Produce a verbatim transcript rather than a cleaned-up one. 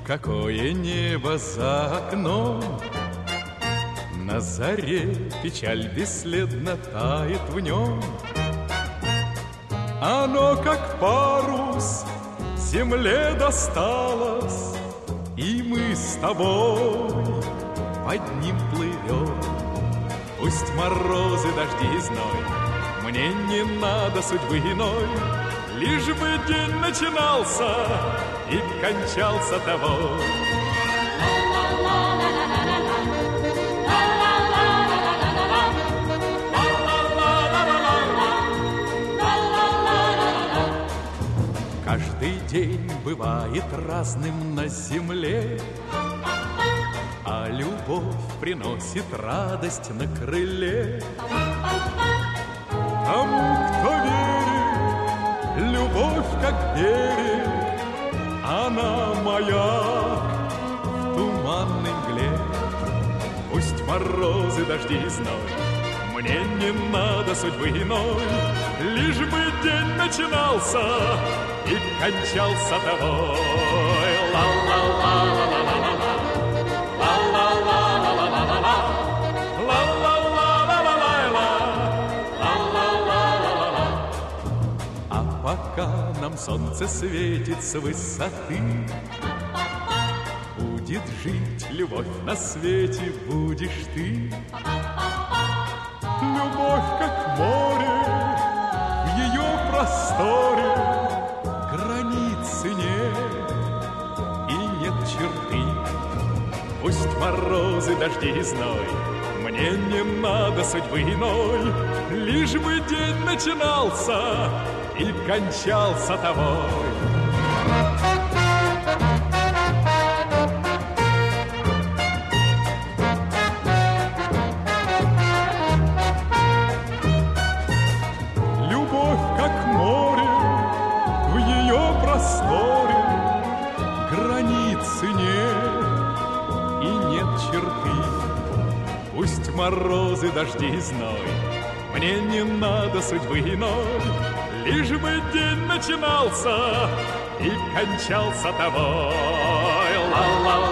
Какое небо за окном, на заре печаль бесследно тает в нем. Оно, как парус, земле досталось, и мы с тобой под ним плывем. Пусть морозы, дожди и зной, мне не надо судьбы иной, лишь бы день начинался и кончался тобой. Каждый день бывает разным на земле, а любовь приносит радость на крыле. Тому, кто верит, любовь как берег, она маяк в туманной мгле. Пусть морозы, дожди и зной, мне не надо судьбы иной, лишь бы день начинался и кончался тобой. Ла-ла-ла-ла-ла-ла-ла, ла-ла-ла-ла-ла-ла-ла, ла-ла-ла-ла-ла-ла-ла. А пока нам солнце светит с высоты, будет жить любовь на свете, будешь ты. Любовь, как море, в ее просторе границы нет и нет черты. Пусть морозы, дожди и зной, мне не надо судьбы иной, лишь бы день начинался и кончался тобой. Границы нет и нет черты. Пусть морозы, дожди и зной, мне не надо судьбы иной, лишь бы день начинался и кончался тобой. Ла-ла-ла.